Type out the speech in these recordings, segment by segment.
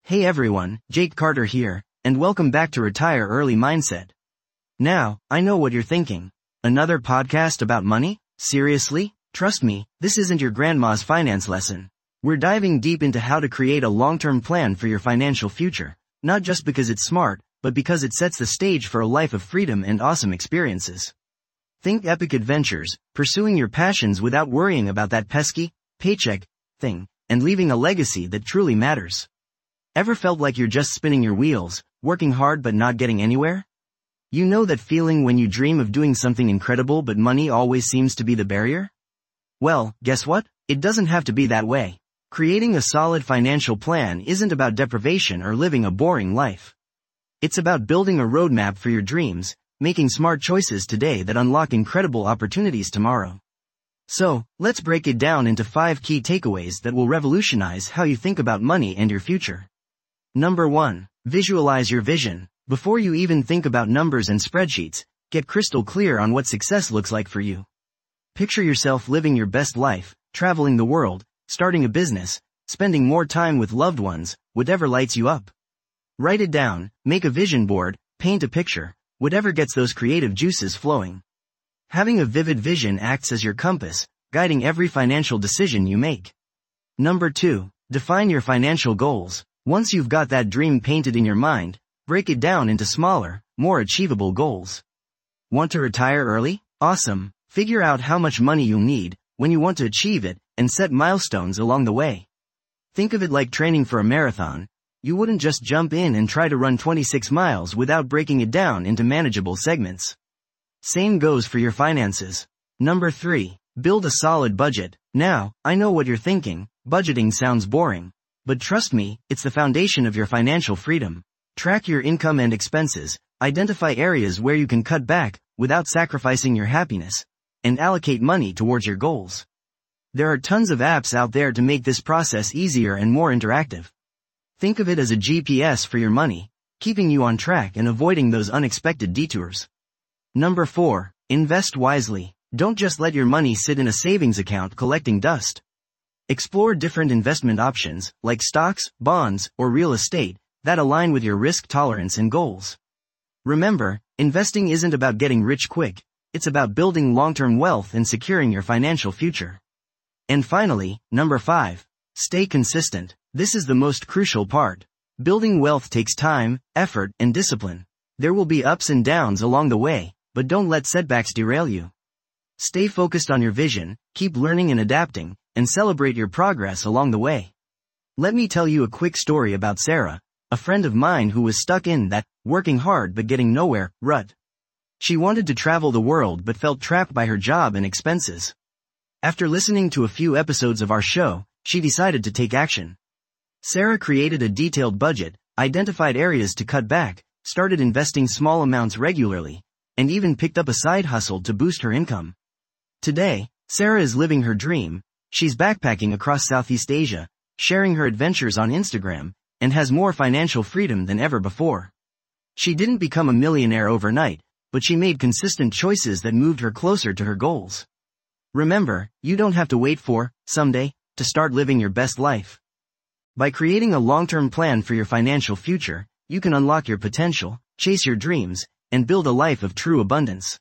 Hey everyone, Jake Carter here, and welcome back to Retire Early Mindset. Now, I know what you're thinking. Another podcast about money? Seriously? Trust me, this isn't your grandma's finance lesson. We're diving deep into how to create a long-term plan for your financial future, not just because it's smart, but because it sets the stage for a life of freedom and awesome experiences. Think epic adventures, pursuing your passions without worrying about that pesky paycheck thing, and leaving a legacy that truly matters. Ever felt like you're just spinning your wheels, working hard but not getting anywhere? You know that feeling when you dream of doing something incredible but money always seems to be the barrier? Well, guess what? It doesn't have to be that way. Creating a solid financial plan isn't about deprivation or living a boring life. It's about building a roadmap for your dreams, making smart choices today that unlock incredible opportunities tomorrow. So, let's break it down into 5 key takeaways that will revolutionize how you think about money and your future. Number 1. Visualize your vision. Before you even think about numbers and spreadsheets, get crystal clear on what success looks like for you. Picture yourself living your best life, traveling the world, starting a business, spending more time with loved ones, whatever lights you up. Write it down, make a vision board, paint a picture, whatever gets those creative juices flowing. Having a vivid vision acts as your compass, guiding every financial decision you make. Number 2. Define your financial goals. Once you've got that dream painted in your mind, break it down into smaller, more achievable goals. Want to retire early? Awesome. Figure out how much money you'll need, when you want to achieve it, and set milestones along the way. Think of it like training for a marathon. You wouldn't just jump in and try to run 26 miles without breaking it down into manageable segments. Same goes for your finances. Number 3. Build a solid budget. Now, I know what you're thinking, budgeting sounds boring. But trust me, it's the foundation of your financial freedom. Track your income and expenses, identify areas where you can cut back without sacrificing your happiness, and allocate money towards your goals. There are tons of apps out there to make this process easier and more interactive. Think of it as a GPS for your money, keeping you on track and avoiding those unexpected detours. Number 4. Invest wisely. Don't just let your money sit in a savings account collecting dust. Explore different investment options, like stocks, bonds, or real estate, that align with your risk tolerance and goals. Remember, investing isn't about getting rich quick, it's about building long-term wealth and securing your financial future. And finally, number 5. Stay consistent. This is the most crucial part. Building wealth takes time, effort, and discipline. There will be ups and downs along the way, but don't let setbacks derail you. Stay focused on your vision, keep learning and adapting, and celebrate your progress along the way. Let me tell you a quick story about Sarah, a friend of mine who was stuck in that working hard but getting nowhere rut. She wanted to travel the world but felt trapped by her job and expenses. After listening to a few episodes of our show, she decided to take action. Sarah created a detailed budget, identified areas to cut back, started investing small amounts regularly, and even picked up a side hustle to boost her income. Today, Sarah is living her dream. She's backpacking across Southeast Asia, sharing her adventures on Instagram, and has more financial freedom than ever before. She didn't become a millionaire overnight, but she made consistent choices that moved her closer to her goals. Remember, you don't have to wait for someday to start living your best life. By creating a long-term plan for your financial future, you can unlock your potential, chase your dreams, and build a life of true abundance.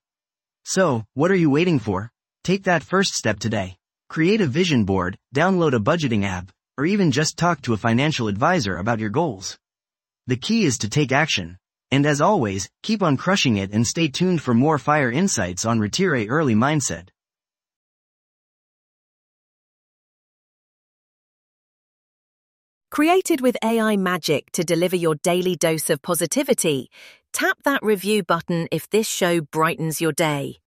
So, what are you waiting for? Take that first step today. Create a vision board, download a budgeting app, or even just talk to a financial advisor about your goals. The key is to take action. And as always, keep on crushing it and stay tuned for more fire insights on Retire Early Mindset. Created with AI magic to deliver your daily dose of positivity, tap that review button if this show brightens your day.